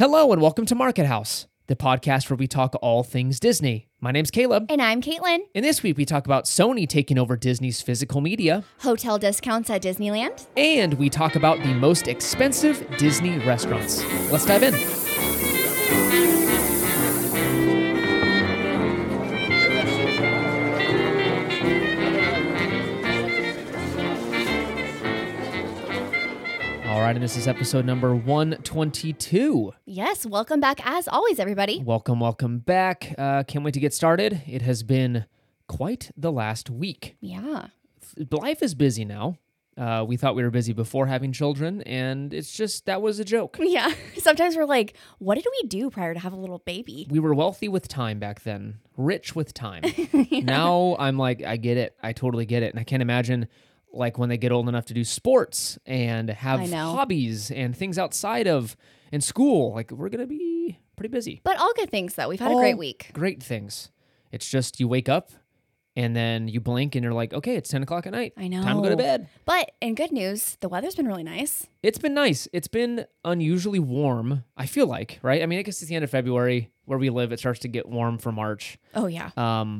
Hello and welcome to Market House, the podcast where we talk all things Disney. My name's Caleb. And I'm Caitlin. And this week we talk about Sony taking over Disney's physical media. Hotel discounts at Disneyland. And we talk about the most expensive Disney restaurants. Let's dive in. All right, and this is episode number 122. Yes, welcome back as always, everybody. Welcome back. Can't wait to get started. It has been quite the last week. Yeah. Life is busy now. We thought we were busy before having children, and it's just, that was a joke. Yeah. Sometimes we're like, what did we do prior to have a little baby? We were wealthy with time back then, rich with time. Yeah. Now I'm like, I get it. I totally get it. And I can't imagine like when they get old enough to do sports and have hobbies and things outside of in school. Like, we're going to be pretty busy. But all good things, though. We've had a great week. Great things. It's just you wake up and then you blink and you're like, okay, it's 10 o'clock at night. I know. Time to go to bed. But in good news, the weather's been really nice. It's been nice. It's been unusually warm, I feel like, right? I mean, I guess it's the end of February. Where we live, it starts to get warm for March. Oh, yeah.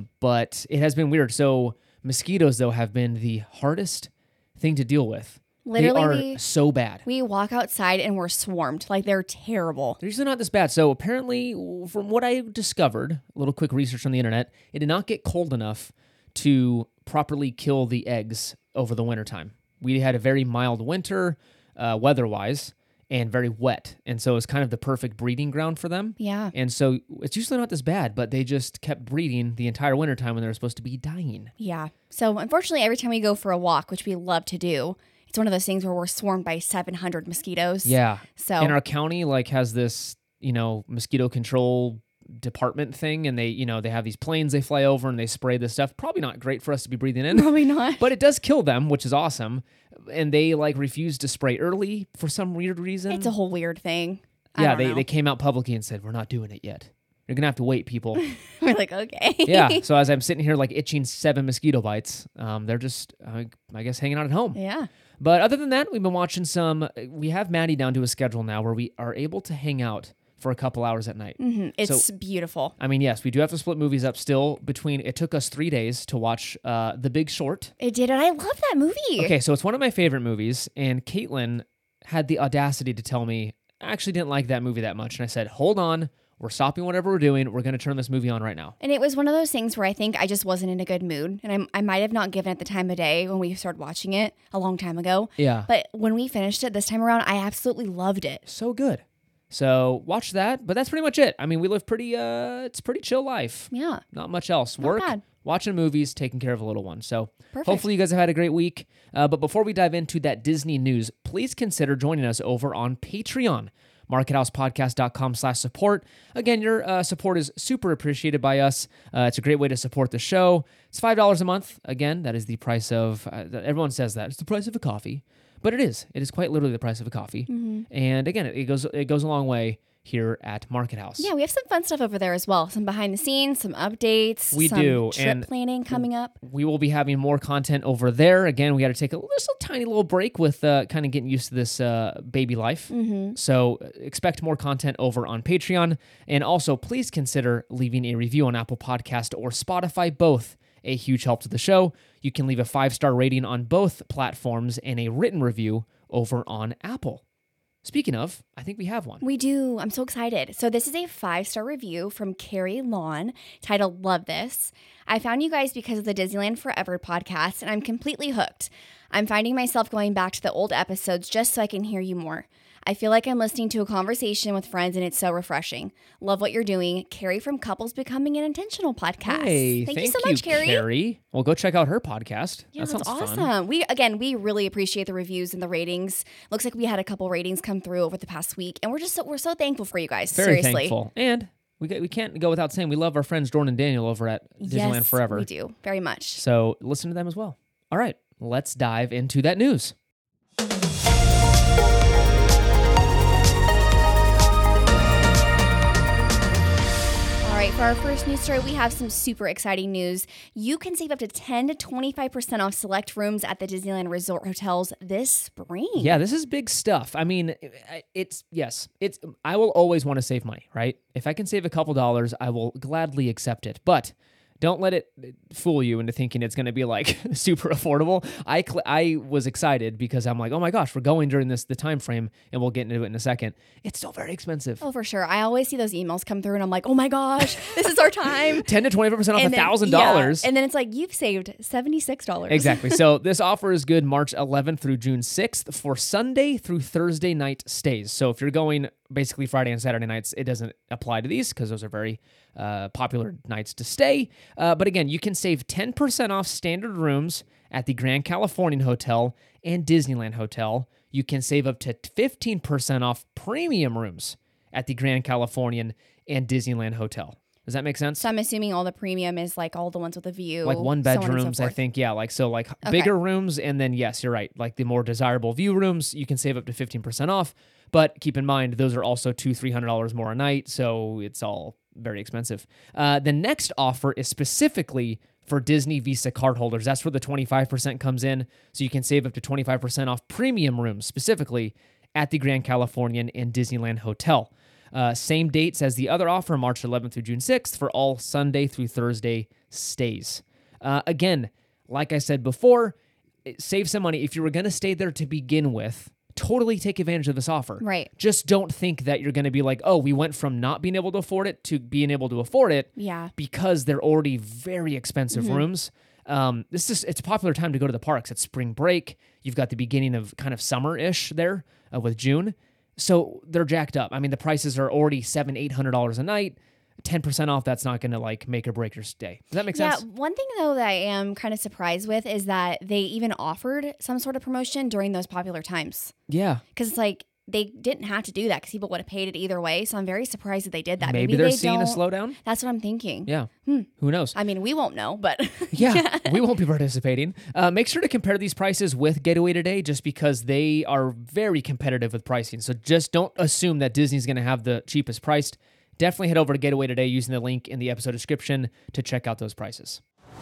But it has been weird. So mosquitoes, though, have been the hardest thing to deal with. Literally, they are so bad. We walk outside and we're swarmed. Like, they're terrible. They're usually not this bad. So apparently, from what I discovered, a little quick research on the internet, it did not get cold enough to properly kill the eggs over the wintertime. We had a very mild winter, weather-wise, and very wet. And so it's kind of the perfect breeding ground for them. Yeah. And so it's usually not this bad, but they just kept breeding the entire wintertime when they were supposed to be dying. Yeah. So unfortunately, every time we go for a walk, which we love to do, it's one of those things where we're swarmed by 700 mosquitoes. Yeah. So and our county like has this, mosquito control department thing, and they have these planes they fly over and they spray this stuff. Probably not great for us to be breathing in. Probably not. But it does kill them, which is awesome. And they refuse to spray early for some weird reason. It's a whole weird thing. Yeah, they came out publicly and said, we're not doing it yet. You're going to have to wait, people. We're like, okay. Yeah, so as I'm sitting here itching 7 mosquito bites, they're just, I guess, hanging out at home. Yeah. But other than that, we've been watching we have Maddie down to a schedule now where we are able to hang out for a couple hours at night. Mm-hmm. It's beautiful. I mean, yes, we do have to split movies up still it took us 3 days to watch The Big Short. It did, and I love that movie. Okay, so it's one of my favorite movies, and Caitlin had the audacity to tell me, I actually didn't like that movie that much, and I said, hold on, we're stopping whatever we're doing, we're going to turn this movie on right now. And it was one of those things where I think I just wasn't in a good mood, and I might have not given it the time of day when we started watching it a long time ago. Yeah. But when we finished it this time around, I absolutely loved it. So good. So watch that, but that's pretty much it. I mean, we live it's pretty chill life. Yeah. Not much else. Not Work, bad. watching movies, taking care of a little one. So Perfect. Hopefully you guys have had a great week. But before we dive into that Disney news, please consider joining us over on Patreon, markethousepodcast.com/support. Again, your support is super appreciated by us. It's a great way to support the show. It's $5 a month. Again, that is the price of, everyone says that. It's the price of a coffee. But it is. It is quite literally the price of a coffee. Mm-hmm. And again, it goes a long way here at Market House. Yeah, we have some fun stuff over there as well. Some behind the scenes, some updates. Some trip and planning coming up. We will be having more content over there. Again, we got to take a tiny little break with kind of getting used to this baby life. Mm-hmm. So expect more content over on Patreon. And also, please consider leaving a review on Apple Podcast or Spotify, both a huge help to the show. You can leave a 5-star rating on both platforms and a written review over on Apple. Speaking of, I think we have one. We do. I'm so excited. So this is a 5-star review from Carrie Lawn titled Love This. I found you guys because of the Disneyland Forever podcast, and I'm completely hooked. I'm finding myself going back to the old episodes just so I can hear you more. I feel like I'm listening to a conversation with friends, and it's so refreshing. Love what you're doing. Carrie from Couples Becoming an Intentional podcast. Hey, thank you so much, Carrie. Well, go check out her podcast. Yeah, that sounds awesome. fun. We really appreciate the reviews and the ratings. Looks like we had a couple ratings come through over the past week, and we're so thankful for you guys. Very seriously. thankful. And we can't go without saying we love our friends Jordan and Daniel over at Disneyland Forever. We do very much. So listen to them as well. All right, let's dive into that news. for our first news story, we have some super exciting news. You can save up to 10 to 25% off select rooms at the Disneyland Resort hotels this spring. Yeah, this is big stuff. I mean, I will always want to save money, right? If I can save a couple dollars, I will gladly accept it. But don't let it fool you into thinking it's going to be like super affordable. I was excited because I'm like, oh my gosh, we're going during the time frame, and we'll get into it in a second. It's still very expensive. Oh, for sure. I always see those emails come through, and I'm like, oh my gosh, this is our time. 10 to 25% off $1,000. Yeah. And then it's like, you've saved $76. Exactly. So this offer is good March 11th through June 6th for Sunday through Thursday night stays. So if you're going basically Friday and Saturday nights, it doesn't apply to these because those are very popular nights to stay. But again, you can save 10% off standard rooms at the Grand Californian Hotel and Disneyland Hotel. You can save up to 15% off premium rooms at the Grand Californian and Disneyland Hotel. Does that make sense? So I'm assuming all the premium is like all the ones with a view. Like one bedrooms, I think. Yeah, bigger rooms. And then, yes, you're right. Like the more desirable view rooms, you can save up to 15% off. But keep in mind, those are also $200-$300 more a night. So it's all very expensive. The next offer is specifically for Disney Visa cardholders. That's where the 25% comes in. So you can save up to 25% off premium rooms, specifically at the Grand Californian and Disneyland Hotel. Same dates as the other offer, March 11th through June 6th, for all Sunday through Thursday stays. Again, like I said before, save some money. If you were going to stay there to begin with, totally take advantage of this offer. Right. Just don't think that you're going to be like, oh, we went from not being able to afford it to being able to afford it. Yeah. Because they're already very expensive rooms. It's a popular time to go to the parks. It's spring break. You've got the beginning of kind of summer-ish there with June. So they're jacked up. I mean, the prices are already $700-$800 a night. 10% off, that's not going to like make or break your stay. Does that make sense? Yeah, one thing though that I am kind of surprised with is that they even offered some sort of promotion during those popular times. Yeah. Because it's like they didn't have to do that because people would have paid it either way. So I'm very surprised that they did that. Maybe they're seeing a slowdown? That's what I'm thinking. Yeah. Who knows? I mean, we won't know, but... Yeah, we won't be participating. Make sure to compare these prices with Getaway Today just because they are very competitive with pricing. So just don't assume that Disney's going to have the cheapest priced. Definitely head over to Getaway Today using the link in the episode description to check out those prices.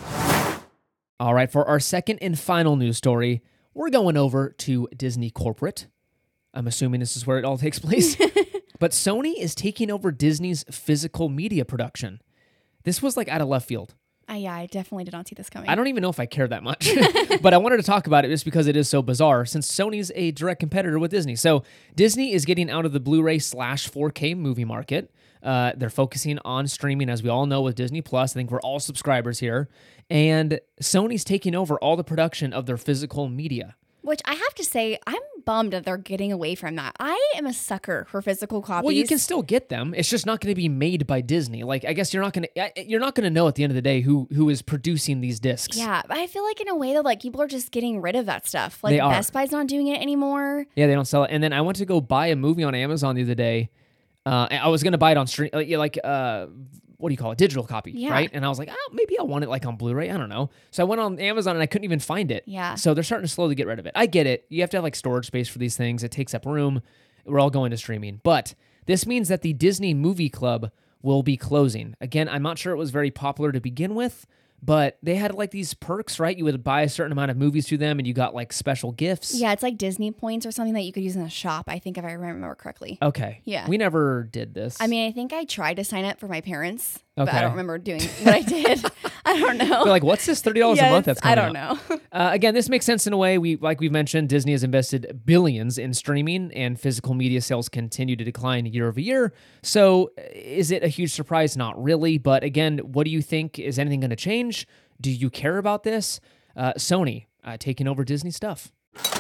All right, for our second and final news story, we're going over to Disney Corporate. I'm assuming this is where it all takes place. But Sony is taking over Disney's physical media production. This was like out of left field. Yeah, I definitely did not see this coming. I don't even know if I care that much, but I wanted to talk about it just because it is so bizarre since Sony's a direct competitor with Disney. So Disney is getting out of the Blu-ray/4K movie market. They're focusing on streaming, as we all know, with Disney Plus. I think we're all subscribers here. And Sony's taking over all the production of their physical media. Which I have to say, I'm bummed that they're getting away from that. I am a sucker for physical copies. Well, you can still get them. It's just not going to be made by Disney. Like, I guess you're not going to know at the end of the day who is producing these discs. Yeah, I feel like in a way though, like people are just getting rid of that stuff. Like Best Buy's not doing it anymore. Yeah, they don't sell it. And then I went to go buy a movie on Amazon the other day. I was going to buy it on stream, what do you call it? Digital copy, right? And I was like, maybe I want it like on Blu-ray. I don't know. So I went on Amazon and I couldn't even find it. Yeah. So they're starting to slowly get rid of it. I get it. You have to have like storage space for these things. It takes up room. We're all going to streaming. But this means that the Disney Movie Club will be closing. Again, I'm not sure it was very popular to begin with, but they had like these perks, right? You would buy a certain amount of movies through them and you got like special gifts. Yeah, it's like Disney points or something that you could use in a shop, I think, if I remember correctly. Okay. Yeah. We never did this. I mean, I think I tried to sign up for my parents, but I don't remember doing what I did. I don't know. They're like, what's this $30 a month that's coming I don't know. Again, this makes sense in a way. Like we've mentioned, Disney has invested billions in streaming and physical media sales continue to decline year over year. So is it a huge surprise? Not really. But again, what do you think? Is anything going to change? Do you care about this? Sony taking over Disney stuff.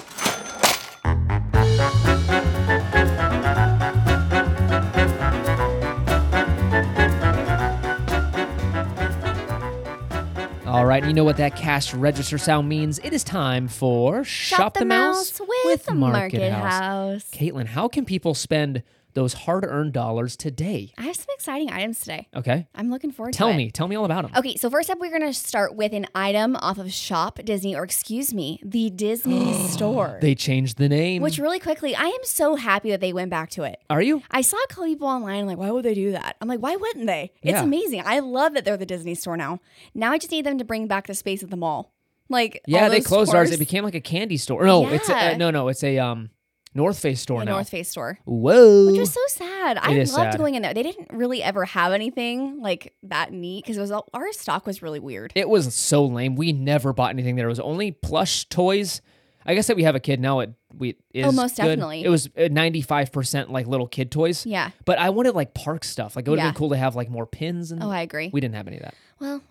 All right, you know what that cash register sound means. It is time for Shop the Mouse with Market House. Caitlin, how can people spend those hard-earned dollars today. I have some exciting items today. Okay. I'm looking forward to Tell it. me all about them. Okay, so first up, we're going to start with an item off of Shop Disney, or excuse me, the Disney store. They changed the name. Which really quickly, I am so happy that they went back to it. Are you? I saw a couple people online like, why would they do that? I'm like, why wouldn't they? It's Yeah. amazing. I love that they're the Disney store now. Now I just need them to bring back the space at the mall. Like, Yeah, all they those closed ours. stores. It became like a candy store. No, Yeah. it's a North Face store The now. North Face store. Whoa. Which was so sad. I is loved sad. going in there. They didn't really ever have anything like that neat because it was our stock was really weird. It was so lame. We never bought anything there. It was only plush toys. I guess that we have a kid now. It is most good. definitely. It was 95% like little kid toys. Yeah. But I wanted like park stuff. Like it would have Yeah. been cool to have like more pins and. Oh, I agree. We didn't have any of that. Well.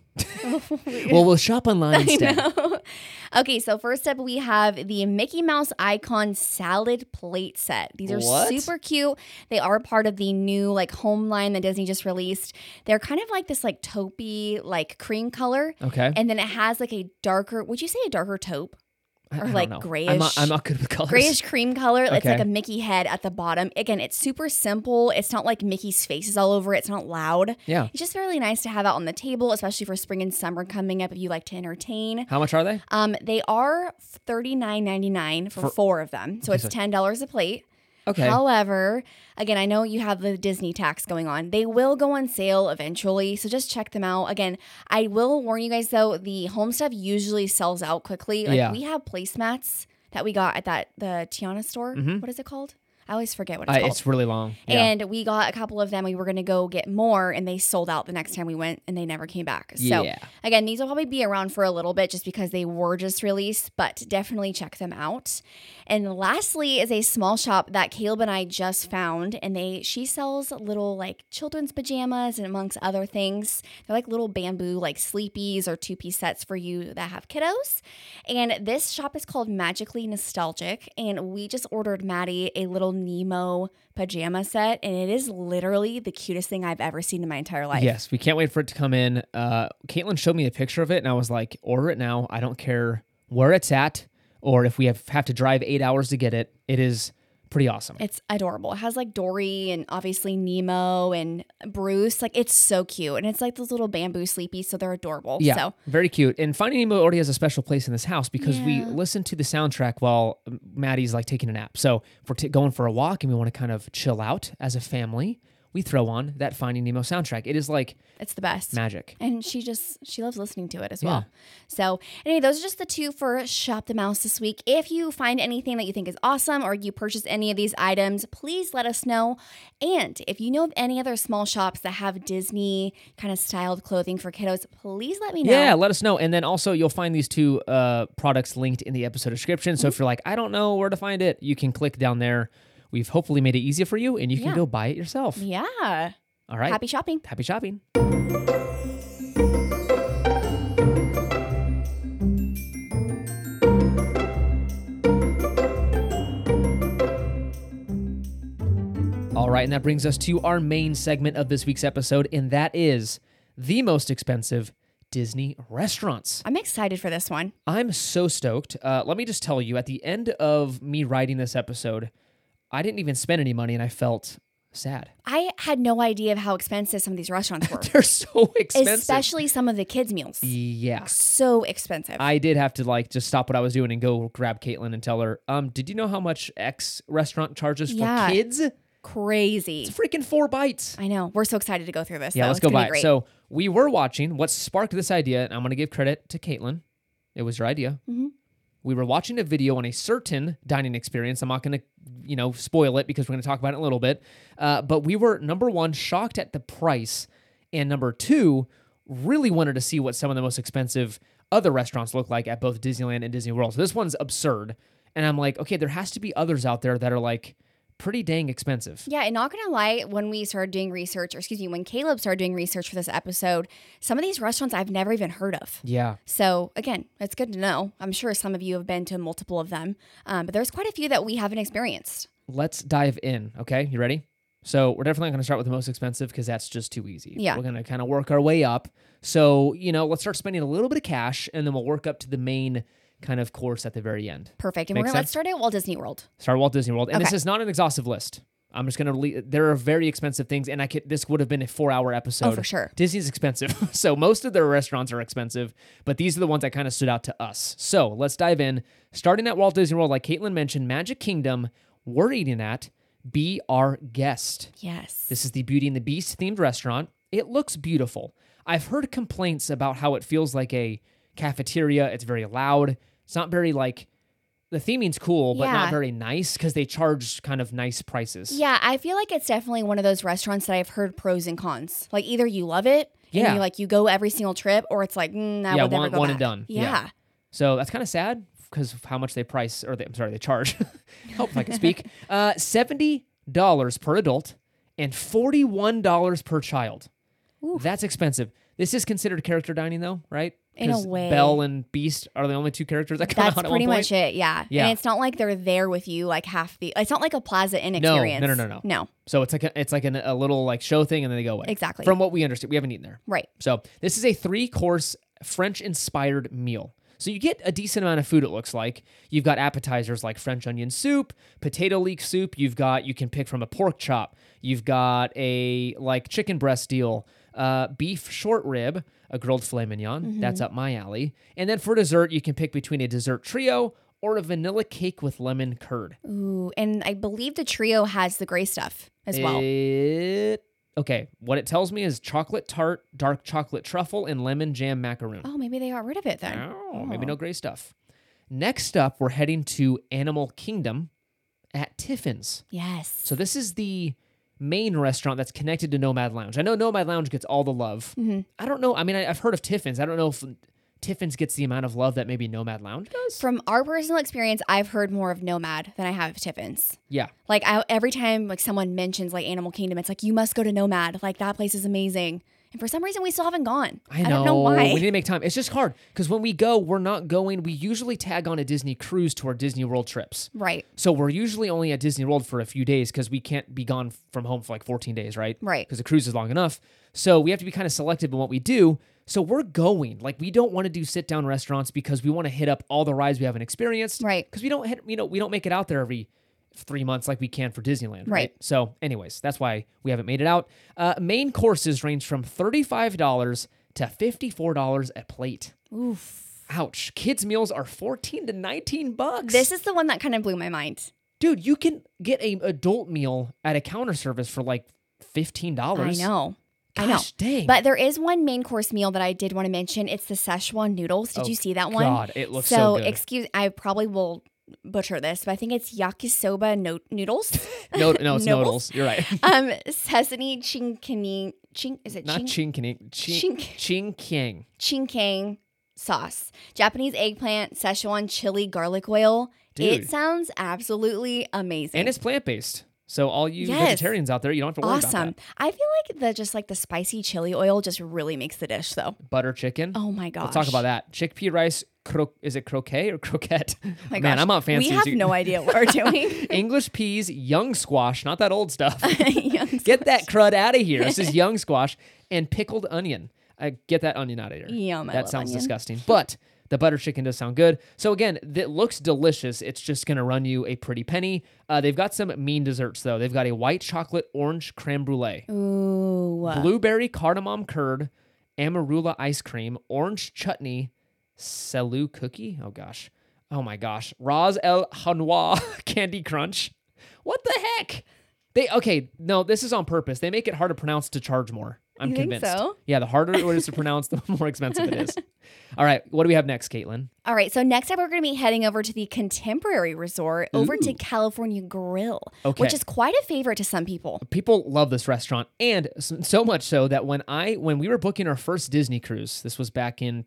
Well, we'll shop online instead. Okay, so first up, we have the Mickey Mouse Icon Salad Plate Set. These are What? super cute. They are part of the new like home line that Disney just released. They're kind of like this like taupey like cream color. Okay. And then it has like a darker, would you say a darker taupe? I Or don't like know. grayish. I'm not good with colors. Grayish cream color. It's Okay. like a Mickey head at the bottom. Again, it's super simple. It's not like Mickey's face is all over it. It's not loud. Yeah. It's just really nice to have out on the table, especially for spring and summer coming up if you like to entertain. How much are they? They are $39.99 for 4 of them. So it's $10 a plate. Okay. However, again, I know you have the Disney tax going on. They will go on sale eventually, so just check them out. Again, I will warn you guys though, the home stuff usually sells out quickly. Like Yeah. we have placemats that we got at the Tiana store. What is it called? I always forget what it's called. It's really long. Yeah. And we got a couple of them. We were going to go get more, and they sold out the next time we went, and they never came back. So, Yeah. again, these will probably be around for a little bit just because they were just released, but definitely check them out. And lastly is a small shop that Caleb and I just found, and she sells little like children's pajamas and amongst other things. They're like little bamboo like sleepies or 2-piece sets for you that have kiddos. And this shop is called Magically Nostalgic, and we just ordered Maddie a little Nemo pajama set, and it is literally the cutest thing I've ever seen in my entire life. Yes, we can't wait for it to come in. Caitlin showed me a picture of it, and I was like, order it now. I don't care where it's at or if we have to drive 8 hours to get it. It is pretty awesome. It's adorable. It has like Dory and obviously Nemo and Bruce. Like it's so cute. And it's like those little bamboo sleepies, so they're adorable. Yeah, So very cute. And Finding Nemo already has a special place in this house because we Yeah. listen to the soundtrack while Maddie's like taking a nap. So if we're going for a walk and we want to kind of chill out as a family, we throw on that Finding Nemo soundtrack. It is like it's the best. magic. And she loves listening to it as Yeah. well. So anyway, those are just the 2 for Shop the Mouse this week. If you find anything that you think is awesome or you purchase any of these items, please let us know. And if you know of any other small shops that have Disney kind of styled clothing for kiddos, please let me know. Yeah, let us know. And then also you'll find these 2 products linked in the episode description. So if you're like, I don't know where to find it, you can click down there. We've hopefully made it easier for you and you can Yeah. go buy it yourself. Yeah. All right. Happy shopping. Happy shopping. All right, and that brings us to our main segment of this week's episode, and that is the most expensive Disney restaurants. I'm excited for this one. I'm so stoked. Let me just tell you, at the end of me writing this episode, I didn't even spend any money, and I felt sad. I had no idea of how expensive some of these restaurants were. They're so expensive. Especially some of the kids' meals. Yeah. So expensive. I did have to like just stop what I was doing and go grab Caitlin and tell her, did you know how much X restaurant charges for Yeah. kids? Crazy. It's freaking 4 bites. I know. We're so excited to go through this. Yeah, though. let's It's go gonna by be it. great. So we were watching what sparked this idea, and I'm going to give credit to Caitlin. It was your idea. Mm-hmm. We were watching a video on a certain dining experience. I'm not going to, spoil it because we're going to talk about it in a little bit. But we were, number 1, shocked at the price, and number 2, really wanted to see what some of the most expensive other restaurants look like at both Disneyland and Disney World. So this one's absurd. And I'm like, okay, there has to be others out there that are like pretty dang expensive. Yeah, and not gonna lie, when we started doing research, when Caleb started doing research for this episode, some of these restaurants I've never even heard of. Yeah. So again, it's good to know. I'm sure some of you have been to multiple of them, but there's quite a few that we haven't experienced. Let's dive in. Okay, you ready? So we're definitely going to start with the most expensive because that's just too easy. Yeah. We're going to kind of work our way up. So, let's start spending a little bit of cash and then we'll work up to the main kind of course at the very end. Perfect. And Makes let's sense? start at Walt Disney World. Start Walt Disney World. And this Okay. is not an exhaustive list. I'm just going to there are very expensive things, and this would have been a 4-hour episode. Oh, for sure. Disney's expensive. So most of their restaurants are expensive, but these are the ones that kind of stood out to us. So let's dive in. Starting at Walt Disney World, like Caitlin mentioned, Magic Kingdom, we're eating at Be Our Guest. Yes. This is the Beauty and the Beast themed restaurant. It looks beautiful. I've heard complaints about how it feels like a cafeteria. It's very loud. It's not very the theming's cool, but not very nice because they charge kind of nice prices. Yeah, I feel like it's definitely one of those restaurants that I've heard pros and cons. Like either you love it and you go every single trip, or it's like, I would never go back. One and done. Yeah. So that's kind of sad because of how much they they charge. Hope if I can speak. $70 per adult and $41 per child. Ooh. That's expensive. This is considered character dining though, right? In a way. Belle and Beast are the only two characters that come out at one point. That's pretty much it, yeah. And it's not like they're there with you like it's not like a Plaza Inn experience. No. So it's like a little show thing and then they go away. Exactly. From what we understand. We haven't eaten there. Right. So this is a 3-course French-inspired meal. So you get a decent amount of food, it looks like. You've got appetizers like French onion soup, potato leek soup. You can pick from a pork chop. You've got a chicken breast deal, beef short rib, a grilled filet mignon. Mm-hmm. That's up my alley. And then for dessert, you can pick between a dessert trio or a vanilla cake with lemon curd. Ooh, and I believe the trio has the gray stuff as well. Okay, what it tells me is chocolate tart, dark chocolate truffle, and lemon jam macaroon. Oh, maybe they got rid of it then. Oh, maybe no gray stuff. Next up, we're heading to Animal Kingdom at Tiffin's. Yes. So this is the main restaurant that's connected to Nomad Lounge. I know Nomad Lounge gets all the love. Mm-hmm. I don't know. I mean, I've heard of Tiffin's. I don't know if Tiffin's gets the amount of love that maybe Nomad Lounge does. From our personal experience, I've heard more of Nomad than I have of Tiffin's. Yeah. Every time someone mentions Animal Kingdom, it's like, you must go to Nomad. That place is amazing. And for some reason, we still haven't gone. I don't know why. We need to make time. It's just hard because when we go, we're not going. We usually tag on a Disney cruise to our Disney World trips. Right. So we're usually only at Disney World for a few days because we can't be gone from home for 14 days, right? Right. Because the cruise is long enough. So we have to be kind of selective in what we do. So we're going. We don't want to do sit-down restaurants because we want to hit up all the rides we haven't experienced. Right. Because we don't make it out there every 3 months like we can for Disneyland, right? So anyways, that's why we haven't made it out. Main courses range from $35 to $54 a plate. Oof. Ouch. Kids' meals are $14 to $19. This is the one that kind of blew my mind. Dude, you can get an adult meal at a counter service for $15. I know. Gosh, dang. But there is one main course meal that I did want to mention. It's the Szechuan noodles. Did you see that one? God, it looks so good. I probably will butcher this, but I think it's yakisoba noodles. No, it's noodles. You're right. Sesame chinkani. Is it not chinkani? Chinkang. Chinkang sauce. Japanese eggplant, Szechuan chili garlic oil. Dude. It sounds absolutely amazing. And it's plant-based. So all you vegetarians out there, you don't have to worry about that. I feel like the spicy chili oil just really makes the dish though. Butter chicken. Oh my gosh. Let's talk about that. Chickpea rice. Is it croquet or croquette? Oh my Man, gosh. I'm not fancy. We have no idea what we're doing. English peas, young squash, not that old stuff. Get that crud out of here. This is young squash and pickled onion. Get that onion out of here. Yum, that sounds disgusting. But the butter chicken does sound good. So again, it looks delicious. It's just going to run you a pretty penny. They've got some mean desserts, though. They've got a white chocolate orange creme brulee. Ooh. Blueberry cardamom curd, amarula ice cream, orange chutney, Selou cookie. Oh, gosh. Oh, my gosh. Ras El Hanoua Candy Crunch. What the heck? No, this is on purpose. They make it hard to pronounce to charge more. I'm convinced. Think so? Yeah, the harder it is to pronounce, the more expensive it is. All right, what do we have next, Caitlin? All right, so next up we're going to be heading over to the Contemporary Resort, over to California Grill, which is quite a favorite to some people. People love this restaurant, and so much so that when we were booking our first Disney cruise, this was back in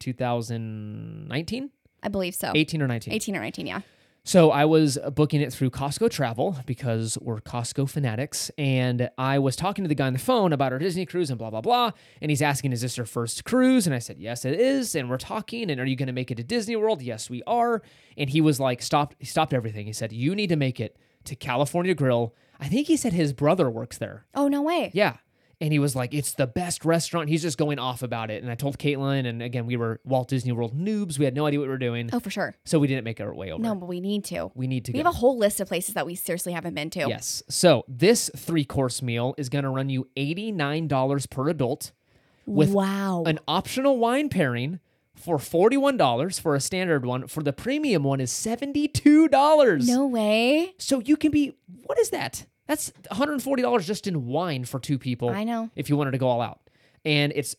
2019? I believe so. 18 or 19. 18 or 19, yeah. So I was booking it through Costco Travel because we're Costco fanatics, and I was talking to the guy on the phone about our Disney cruise and blah, blah, blah, and he's asking, is this your first cruise? And I said, yes, it is, and we're talking, and are you going to make it to Disney World? Yes, we are. And he was like, he stopped everything. He said, you need to make it to California Grill. I think he said his brother works there. Oh, no way. Yeah. And he was like, it's the best restaurant. He's just going off about it. And I told Caitlin, and again, we were Walt Disney World noobs. We had no idea what we were doing. Oh, for sure. So we didn't make our way over. No, but we need to. We need to We go. have a whole list of places that we seriously haven't been to. Yes. So this 3-course meal is going to run you $89 per adult with wow. an optional wine pairing for $41 for a standard one. For the premium one is $72. No way. So you can be, what is that? That's $140 just in wine for 2 people. I know. If you wanted to go all out. And it's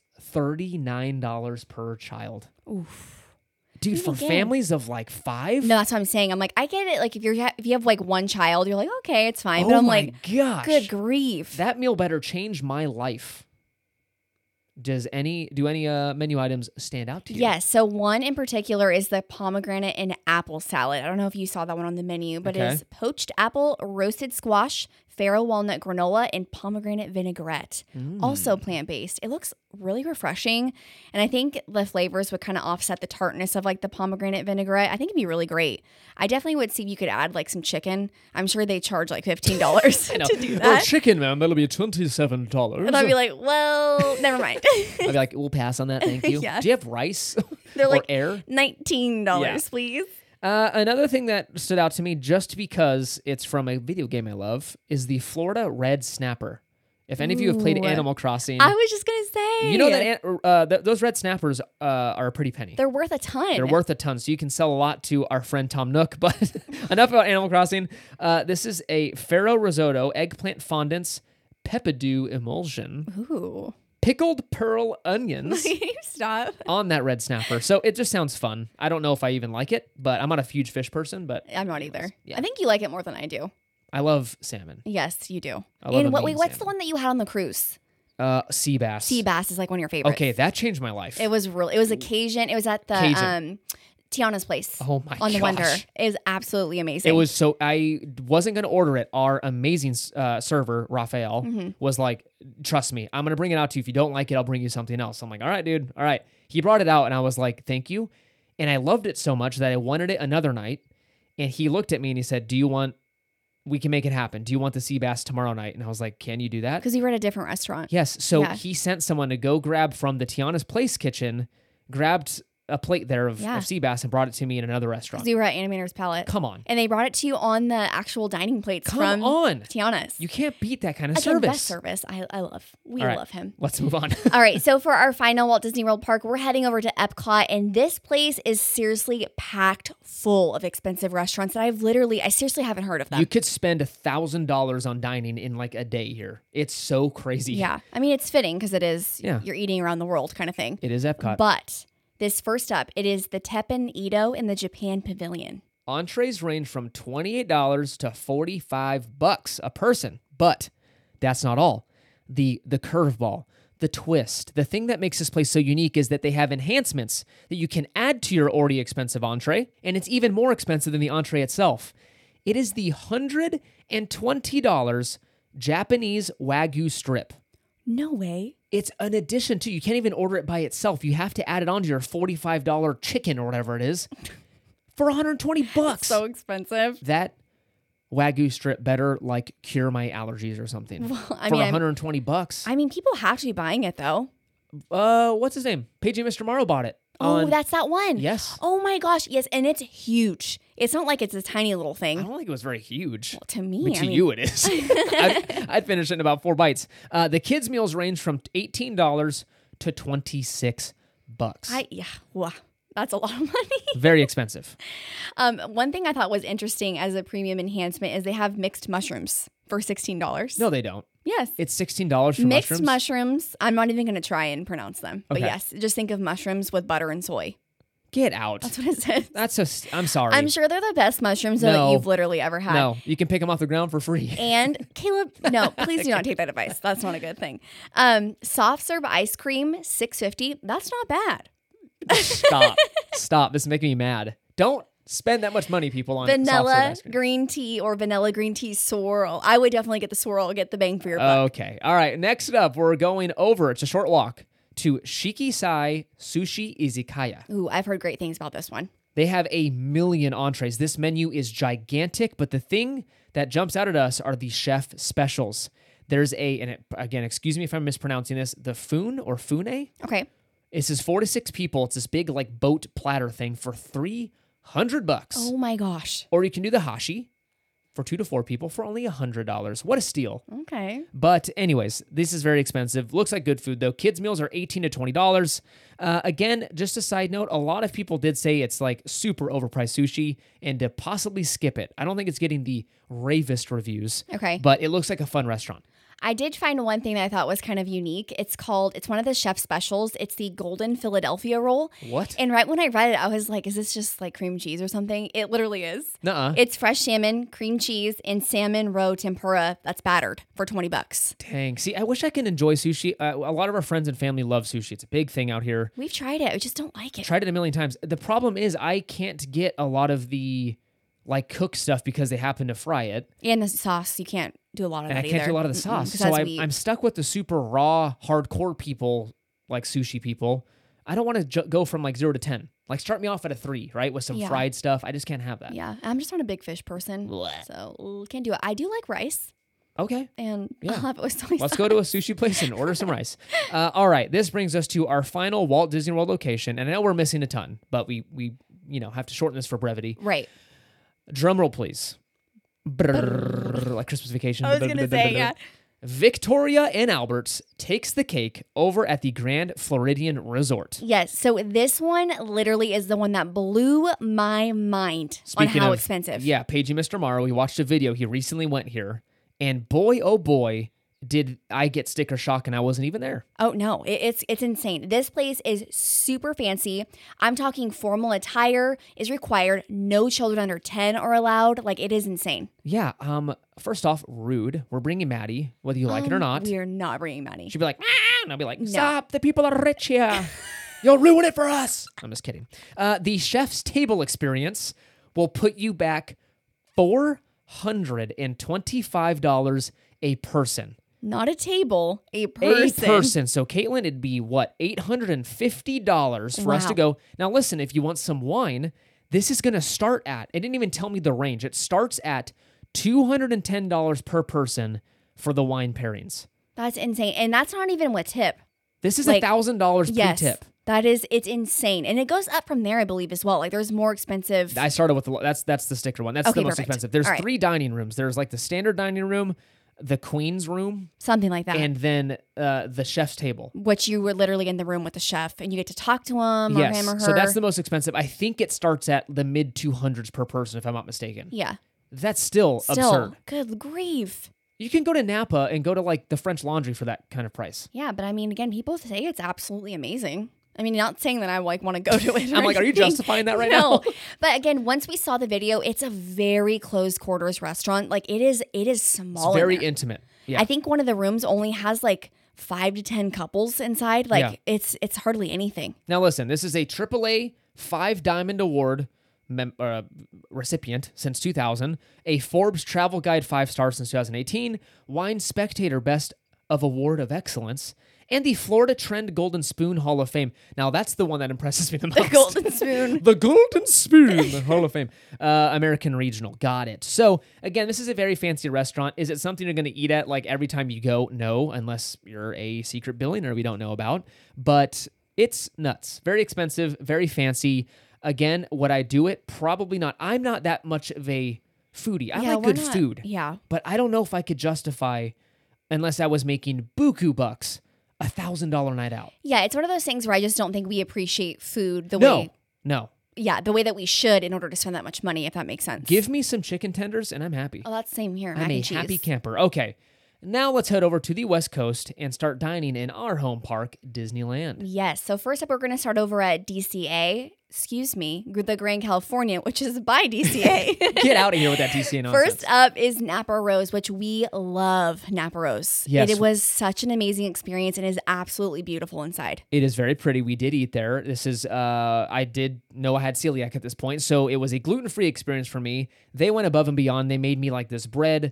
$39 per child. Oof. Dude, for again. families of like 5? No, that's what I'm saying. I'm like, I get it. Like, if you have like one child, you're like, okay, it's fine. Oh But I'm my like, gosh. good grief. That meal better change my life. Do any menu items stand out to you? Yes. So one in particular is the pomegranate and apple salad. I don't know if you saw that one on the menu, but Okay. it's poached apple, roasted squash, farro walnut granola, and pomegranate vinaigrette. Also plant-based. It looks really refreshing. And I think the flavors would kind of offset the tartness of like the pomegranate vinaigrette. I think it'd be really great. I definitely would see if you could add like some chicken. I'm sure they charge like $15 to do that. Chicken, ma'am, that'll be $27. And I'd be like, well, never mind. I'd be like, we'll pass on that, thank you. Yeah. Do you have rice They're or like air? $19, Yeah. please. Another thing that stood out to me, just because it's from a video game I love, is the Florida Red Snapper. If any of you have played Ooh. Animal Crossing, I was just going to say. you know that those red snappers are a pretty penny. They're worth a ton. They're worth a ton, so you can sell a lot to our friend Tom Nook. But enough about Animal Crossing. This is a farro risotto, eggplant fondants, peppadew emulsion, Ooh. pickled pearl onions Stop. on that red snapper. So it just sounds fun. I don't know if I even like it, but I'm not a huge fish person, but I'm not either. Yeah. I think you like it more than I do. I love salmon. Yes, you do. I love And a what's mean the salmon. one that you had on the cruise? Sea bass. Sea bass is like one of your favorites. Okay, that changed my life. It was a Cajun. It was at the Cajun. Tiana's place. Oh my On the gosh. Wonder. It was absolutely amazing. It was so, I wasn't going to order it. Our amazing server, Raphael, Mm-hmm. was like, trust me, I'm going to bring it out to you. If you don't like it, I'll bring you something else. I'm like, all right, dude. All right. He brought it out and I was like, thank you. And I loved it so much that I wanted it another night. And he looked at me and he said, we can make it happen. Do you want the sea bass tomorrow night? And I was like, can you do that? because you were at a different restaurant. Yes. So Yeah. he sent someone to go grab from the Tiana's Place kitchen, grabbed a plate there of Yeah. sea bass and brought it to me in another restaurant. Because you were at Animator's Palette. Come on. And they brought it to you on the actual dining plates Come from on. Tiana's. You can't beat that kind of Again, service. best service. I love. We All right. love him. Let's move on. All right, so for our final Walt Disney World Park, we're heading over to Epcot, and this place is seriously packed full of expensive restaurants that I seriously haven't heard of them. You could spend $1,000 on dining in like a day here. It's so crazy. Yeah, I mean, it's fitting because it is, Yeah. you're eating around the world kind of thing. It is Epcot. But this first up, it is the Teppan Edo in the Japan Pavilion. Entrees range from $28 to $45 a person. But that's not all. The curveball, the twist, the thing that makes this place so unique is that they have enhancements that you can add to your already expensive entree, and it's even more expensive than the entree itself. It is the $120 Japanese Wagyu strip. No way. It's an addition to, you can't even order it by itself. You have to add it onto your $45 chicken or whatever it is for $120. So expensive. That Wagyu strip better like cure my allergies or something. I For mean, $120. I mean, people have to be buying it though. What's his name? Pagey Mr. Morrow bought it. Oh, that's that one. Yes. Oh my gosh, yes, and it's huge. It's not like it's a tiny little I thing. don't think it was very huge. To me, I mean, to you it is. I'd finish it in about 4 bites. The kids' meals range from $18 to $26. Wow, that's a lot of money. Very expensive. One thing I thought was interesting as a premium enhancement is they have mixed mushrooms for $16. No, they don't. Yes. It's $16 for Mixed mushrooms. I'm not even going to try and pronounce them. But Okay. yes, just think of mushrooms with butter and soy. Get out. That's what it says. That's just, I'm sorry. I'm sure they're the best mushrooms that No. you've literally ever had. No, you can pick them off the ground for free. And Caleb, no, please do not take that advice. That's not a good thing. Soft serve ice cream, $6.50. That's not bad. Stop. This is making me mad. Don't spend that much money, people, on soft serve Vanilla ice cream. green tea or vanilla green tea swirl. I would definitely get the swirl, get the bang for your buck. Okay. All right. Next up, we're going over. It's a short walk to Shikisai Sushi Izakaya. Ooh, I've heard great things about this one. They have 1 million entrees. This menu is gigantic, but the thing that jumps out at us are the chef specials. There's again, excuse me if I'm mispronouncing this, the Fune or Fune. Okay. It says 4 to 6 people. It's this big like boat platter thing for $300. Oh my gosh. Or you can do the Hashi for 2 to 4 people for only $100. What a steal. Okay. But anyways, this is very expensive. Looks like good food though. Kids meals are $18 to $20. Again, just a side note, a lot of people did say it's like super overpriced sushi and to possibly skip it. I don't think it's getting the ravest reviews. Okay. But it looks like a fun restaurant. I did find one thing that I thought was kind of unique. It's one of the chef specials. It's the Golden Philadelphia roll. What? And right when I read it, I was like, is this just like cream cheese or something? It literally is. Nuh-uh. It's fresh salmon, cream cheese, and salmon roe tempura that's battered for $20. Dang. See, I wish I could enjoy sushi. A lot of our friends and family love sushi. It's a big thing out here. We've tried it. We just don't like it. Tried it a million times. The problem is I can't get a lot of the like cooked stuff because they happen to fry it. And the sauce, you can't do a lot of And that I can't either. do a lot of the sauce. 'cause So that's wheat. I'm stuck with the super raw, hardcore people, like sushi people. I don't want to go from like 0 to 10. Like start me off at a 3, right? With some Yeah. fried stuff. I just can't have that. Yeah, I'm just not a big fish person. Blech. So can't do it. I do like rice. Okay. And Yeah. I'll have it with soy Let's sauce. go to a sushi place and order some rice. All right. This brings us to our final Walt Disney World location. And I know we're missing a ton, but we have to shorten this for brevity. Right. Drum roll, please. Brrr, like Christmas Vacation. I was going to say, yeah. Victoria and Albert's takes the cake over at the Grand Floridian Resort. Yes. So this one literally is the one that blew my mind on how expensive. Yeah, Paige and Mr. Morrow, we watched a video. He recently went here. And boy, oh boy, did I get sticker shock and I wasn't even there. Oh no, it's insane. This place is super fancy. I'm talking formal attire is required. No children under 10 are allowed. Like it is insane. Yeah. First off, rude. We're bringing Maddie, whether you like it or not. We are not bringing money. She'd be like, ah, and I'll be like, stop, the people are rich here. You'll ruin it for us. I'm just kidding. The chef's table experience will put you back $425 a person. Not a table, a person. A person. So, Caitlin, it'd be what, $850 for us to go. Now, listen, if you want some wine, this is going to start at, it didn't even tell me the range. It starts at $210 per person for the wine pairings. That's insane. And that's not even with tip. This is Like, $1,000 Yes. pre-tip. It's insane. And it goes up from there, I believe, as well. Like there's more expensive. I started with that's the sticker one. That's Okay, the most perfect. expensive. There's All right. 3 dining rooms. There's like the standard dining room, the queen's room, Something like that. and then the chef's table. Which you were literally in the room with the chef and you get to talk to him or Yes. him or her. So that's the most expensive. I think it starts at the mid 200s per person, if I'm not mistaken. Yeah. That's still absurd. Good grief. You can go to Napa and go to like the French Laundry for that kind of price. Yeah, but I mean, again, people say it's absolutely amazing. I mean, not saying that I like want to go to it. I'm like, are you anything. justifying that right No. now? But again, once we saw the video, it's a very close quarters restaurant. Like it is small. It's very in there. intimate. Yeah. I think one of the rooms only has like 5 to 10 couples inside. Like it's hardly anything. Now listen, this is a AAA 5 Diamond Award recipient since 2000, a Forbes Travel Guide 5-star since 2018, Wine Spectator Best of Award of Excellence, and the Florida Trend Golden Spoon Hall of Fame. Now that's the one that impresses me the most. The Golden Spoon. The Golden Spoon Hall of Fame. American Regional. Got it. So again, this is a very fancy restaurant. Is it something you're going to eat at like every time you go? No, unless you're a secret billionaire we don't know about. But it's nuts. Very expensive, very fancy. Again, would I do it? Probably not. I'm not that much of a foodie. I like why good not? food. Yeah. But I don't know if I could justify, unless I was making buku bucks, $1,000 night out. Yeah, it's one of those things where I just don't think we appreciate food the way No. the way that we should in order to spend that much money, if that makes sense. Give me some chicken tenders and I'm happy. Oh, that's the same here. I'm Mac a and cheese. happy camper. Okay. Now let's head over to the West Coast and start dining in our home park, Disneyland. Yes. So first up, we're going to start over at DCA. The Grand California, which is by DCA. Get out of here with that DCA nonsense. First up is Napa Rose, which we love Napa Rose. Yes. It was such an amazing experience and is absolutely beautiful inside. It is very pretty. We did eat there. This is, I did know I had celiac at this point, so it was a gluten-free experience for me. They went above and beyond. They made me like this bread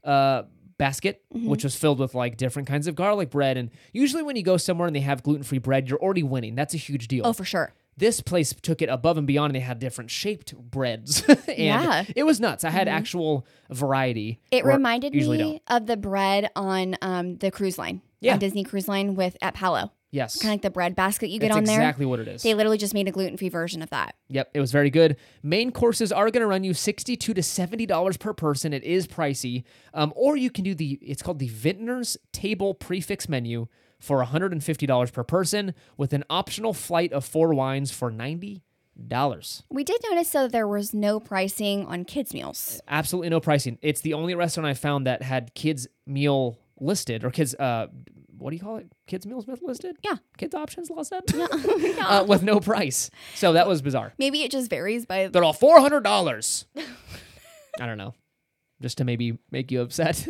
basket, which was filled with like different kinds of garlic bread. And usually when you go somewhere and they have gluten-free bread, you're already winning. That's a huge deal. Oh, for sure. This place took it above and beyond, and they had different shaped breads. And it was nuts. I had actual variety. It reminded usually me don't. of the bread on the cruise line, Yeah. on Disney Cruise Line at Palo. Yes. Kind of like the bread basket you get That's on there. exactly what it is. They literally just made a gluten-free version of that. Yep, it was very good. Main courses are going to run you $62 to $70 per person. It is pricey. Or you can do it's called the Vintner's Table Prefix Menu for $150 per person with an optional flight of 4 wines for $90. We did notice, though, there was no pricing on kids' meals. Absolutely no pricing. It's the only restaurant I found that had kids' meal listed, or kids, what do you call it? Kids' meals listed? Yeah. Kids' options listed? Yeah. With no price. So that was bizarre. Maybe it just varies by... They're all $400. I don't know. Just to maybe make you upset.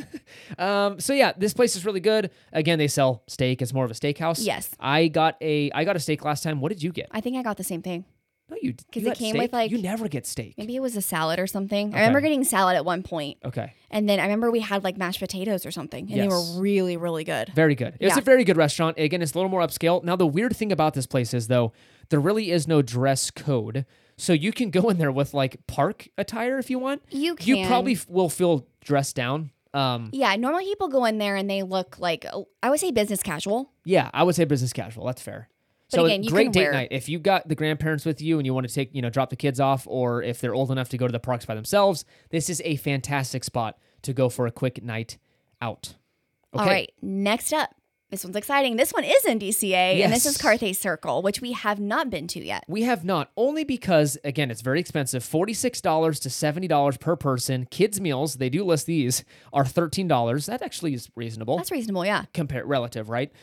So yeah, this place is really good. Again, they sell steak. It's more of a steakhouse. Yes. I got a steak last time. What did you get? I think I got the same thing. No, you Because you it got came steak? with, like... You never get steak. Maybe it was a salad or something. Okay. I remember getting salad at one point. Okay. And then I remember we had like mashed potatoes or something. And they were Yes. really, really good. Very good. It's Yeah. a very good restaurant. Again, it's a little more upscale. Now, the weird thing about this place is, though, there really is no dress code. So you can go in there with like park attire if you want. You can. You probably will feel dressed down. Yeah, normally people go in there and they look like, I would say business casual. Yeah, I would say business casual. That's fair. But So again, you great can date wear- night. If you got the grandparents with you and you want to take, drop the kids off, or if they're old enough to go to the parks by themselves, this is a fantastic spot to go for a quick night out. Okay. All right, next up. This one's exciting. This one is in DCA, and this is Yes. Carthay Circle, which we have not been to yet. We have not, only because, again, it's very expensive. $46 to $70 per person. Kids' meals, they do list these, are $13. That actually is reasonable. That's reasonable, yeah. Relative, right?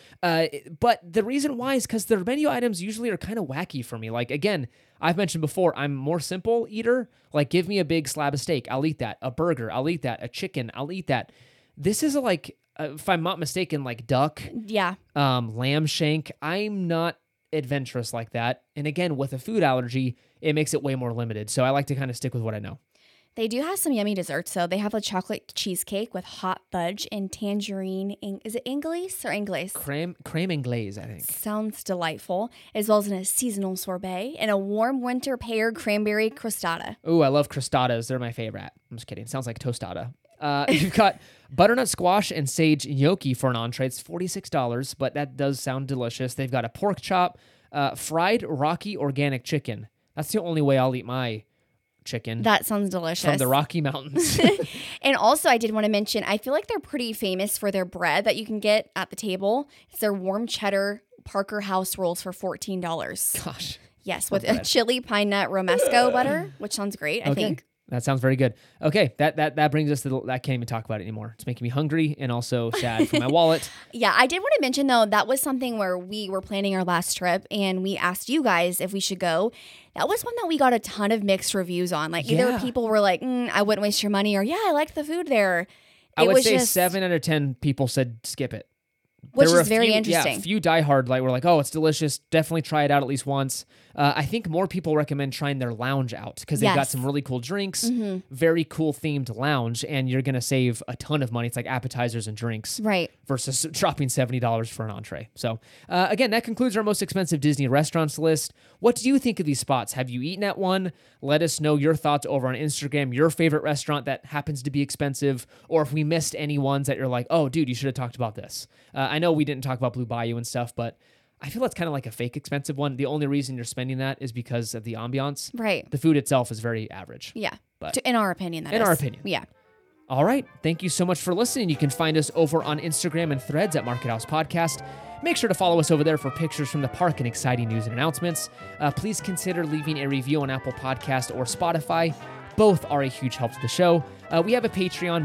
But the reason why is because their menu items usually are kind of wacky for me. Like, again, I've mentioned before, I'm more simple eater. Like, give me a big slab of steak. I'll eat that. A burger. I'll eat that. A chicken. I'll eat that. This is if I'm not mistaken, like duck, Yeah. lamb shank. I'm not adventurous like that. And again, with a food allergy, it makes it way more limited. So I like to kind of stick with what I know. They do have some yummy desserts, though. They have a chocolate cheesecake with hot fudge and tangerine. Is it Ingles or Ingles? Creme anglaise, I think. Sounds delightful, as well as a seasonal sorbet and a warm winter pear cranberry crostata. Ooh, I love crostatas. They're my favorite. I'm just kidding. Sounds like tostada. You've got butternut squash and sage gnocchi for an entree. It's $46, but that does sound delicious. They've got a pork chop, fried Rocky organic chicken. That's the only way I'll eat my chicken. That sounds delicious. From the Rocky Mountains. And also, I did want to mention, I feel like they're pretty famous for their bread that you can get at the table. It's their warm cheddar Parker House rolls for $14. Gosh. Yes, with a chili pine nut romesco butter, which sounds great, I think. That sounds very good. Okay, that brings us to I can't even talk about it anymore. It's making me hungry and also sad for my wallet. Yeah, I did want to mention, though, that was something where we were planning our last trip and we asked you guys if we should go. That was one that we got a ton of mixed reviews on. Like, either people were like, I wouldn't waste your money, or yeah, I liked the food there. I would say 7 out of 10 people said skip it. Which is very interesting. Yeah, a few diehard were like, oh, it's delicious. Definitely try it out at least once. I think more people recommend trying their lounge out because they've got some really cool drinks, very cool themed lounge, and you're going to save a ton of money. It's like appetizers and drinks. Right. Versus dropping $70 for an entree. So, again, that concludes our most expensive Disney restaurants list. What do you think of these spots? Have you eaten at one? Let us know your thoughts over on Instagram, your favorite restaurant that happens to be expensive, or if we missed any ones that you're like, oh, dude, you should have talked about this. I know we didn't talk about Blue Bayou and stuff, but I feel that's kind of like a fake expensive one. The only reason you're spending that is because of the ambiance. Right. The food itself is very average. Yeah. But in our opinion, that is. In our opinion. Yeah. All right. Thank you so much for listening. You can find us over on Instagram and Threads at Market House Podcast. Make sure to follow us over there for pictures from the park and exciting news and announcements. Please consider leaving a review on Apple Podcast or Spotify. Both are a huge help to the show. We have a Patreon,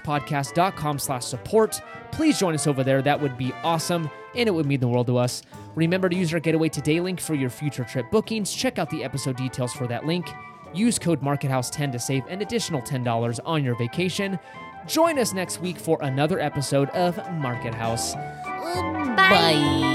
markethousepodcast.com/support. Please join us over there. That would be awesome, and it would mean the world to us. Remember to use our Getaway Today link for your future trip bookings. Check out the episode details for that link. Use code MarketHouse10 to save an additional $10 on your vacation. Join us next week for another episode of Market House. Bye.